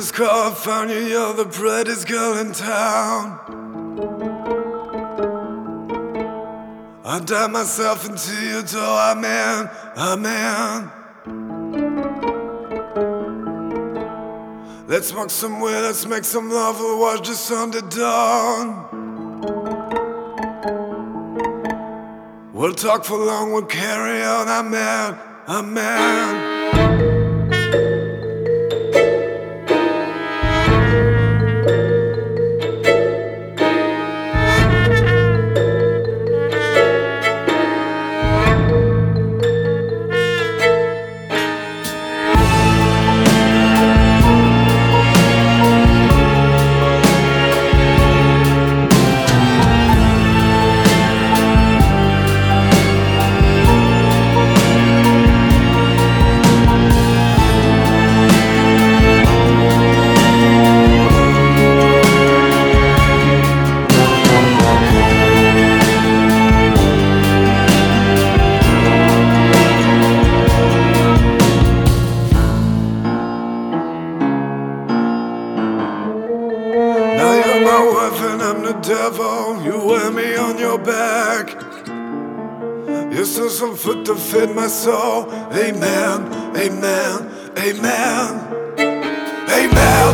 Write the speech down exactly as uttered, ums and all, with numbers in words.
Princess California, you're the prettiest girl in town. I dive myself into your door, amen, amen. Let's walk somewhere, let's make some love, we'll watch the sun to dawn. We'll talk for long, we'll carry on, amen, amen. And I'm the devil, you wear me on your back. You're still some foot to fit my soul. Amen, amen, amen, amen.